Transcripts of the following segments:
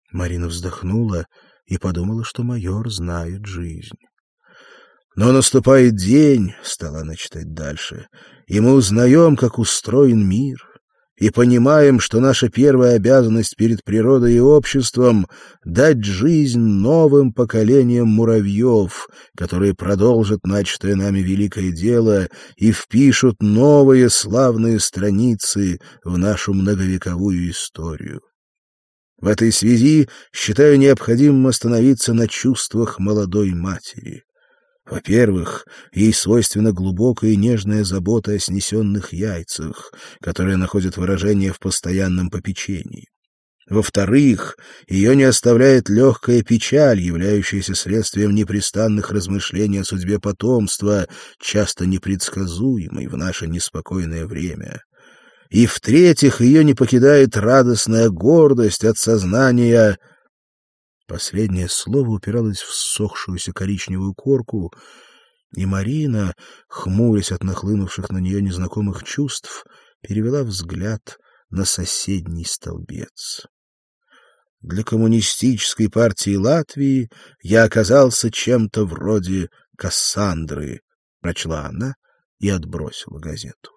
Марина вздохнула и подумала, что майор знает жизнь. «Но наступает день, — стала она читать дальше, — и мы узнаем, как устроен мир, и понимаем, что наша первая обязанность перед природой и обществом — дать жизнь новым поколениям муравьев, которые продолжат начатое нами великое дело и впишут новые славные страницы в нашу многовековую историю. В этой связи считаю необходимым остановиться на чувствах молодой матери. Во-первых, ей свойственна глубокая и нежная забота о снесенных яйцах, которая находит выражение в постоянном попечении. Во-вторых, ее не оставляет легкая печаль, являющаяся следствием непрестанных размышлений о судьбе потомства, часто непредсказуемой в наше неспокойное время. И в-третьих, ее не покидает радостная гордость от сознания... Последнее слово упиралось в ссохшуюся коричневую корку, и Марина, хмурясь от нахлынувших на нее незнакомых чувств, перевела взгляд на соседний столбец. «Для коммунистической партии Латвии я оказался чем-то вроде Кассандры», — прочла она и отбросила газету.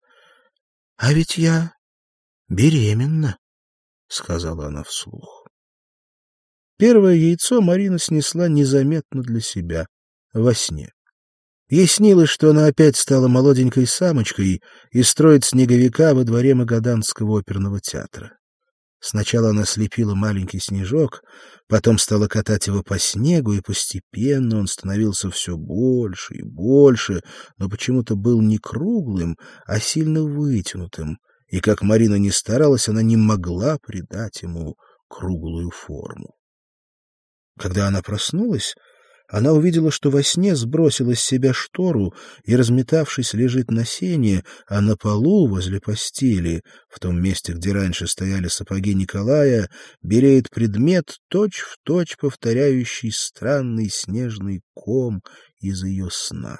— А ведь я беременна, — сказала она вслух. Первое яйцо Марина снесла незаметно для себя, во сне. Ей снилось, что она опять стала молоденькой самочкой и строит снеговика во дворе Магаданского оперного театра. Сначала она слепила маленький снежок, потом стала катать его по снегу, и постепенно он становился все больше и больше, но почему-то был не круглым, а сильно вытянутым, и, как Марина ни старалась, она не могла придать ему круглую форму. Когда она проснулась, она увидела, что во сне сбросила с себя штору и, разметавшись, лежит на сене, а на полу возле постели, в том месте, где раньше стояли сапоги Николая, белеет предмет, точь-в-точь повторяющий странный снежный ком из ее сна.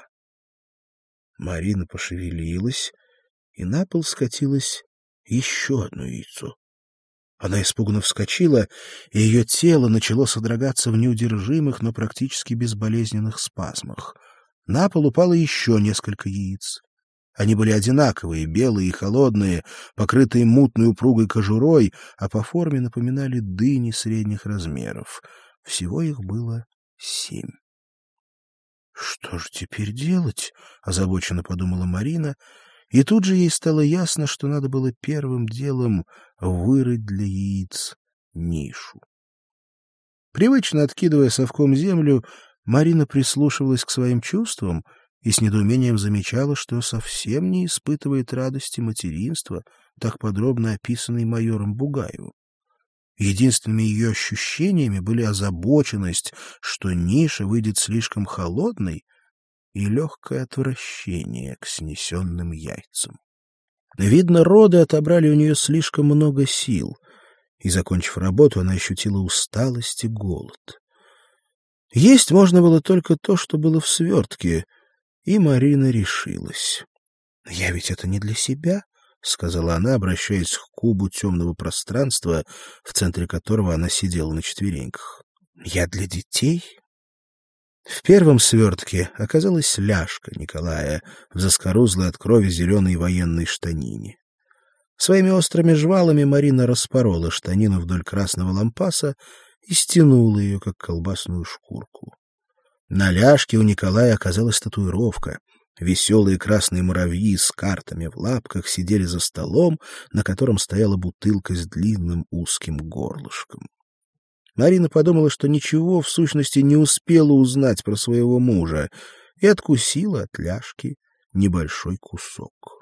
Марина пошевелилась, и на пол скатилось еще одно яйцо. Она испуганно вскочила, и ее тело начало содрогаться в неудержимых, но практически безболезненных спазмах. На пол упало еще несколько яиц. Они были одинаковые, белые и холодные, покрытые мутной упругой кожурой, а по форме напоминали дыни средних размеров. Всего их было 7. «Что же теперь делать?» — озабоченно подумала Марина, и тут же ей стало ясно, что надо было первым делом вырыть для яиц нишу. Привычно откидывая совком землю, Марина прислушивалась к своим чувствам и с недоумением замечала, что совсем не испытывает радости материнства, так подробно описанной майором Бугаевым. Единственными ее ощущениями были озабоченность, что ниша выйдет слишком холодной, и легкое отвращение к снесенным яйцам. Видно, роды отобрали у нее слишком много сил, и, закончив работу, она ощутила усталость и голод. Есть можно было только то, что было в свертке, и Марина решилась. — Я ведь это не для себя, — сказала она, обращаясь к кубу темного пространства, в центре которого она сидела на четвереньках. — Я для детей. В первом свертке оказалась ляжка Николая в заскорузлой от крови зеленой военной штанине. Своими острыми жвалами Марина распорола штанину вдоль красного лампаса и стянула ее, как колбасную шкурку. На ляжке у Николая оказалась татуировка. Веселые красные муравьи с картами в лапках сидели за столом, на котором стояла бутылка с длинным узким горлышком. Марина подумала, что ничего в сущности не успела узнать про своего мужа, и откусила от ляжки небольшой кусок.